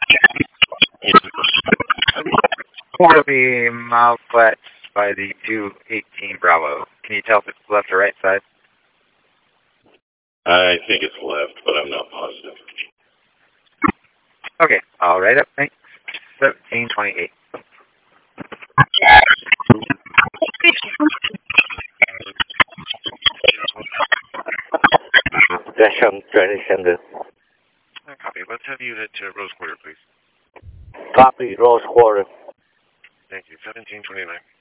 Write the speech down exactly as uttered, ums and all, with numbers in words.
Copy, mile flat by the two eighteen Bravo. Can you tell if it's left or right side? I think it's left, but I'm not positive. Okay, all right up, thanks. seventeen twenty-eight. Gresham Training Center. Copy. Let's have you head to Rose Quarter, please. Copy, Rose Quarter. Thank you. seventeen twenty-nine.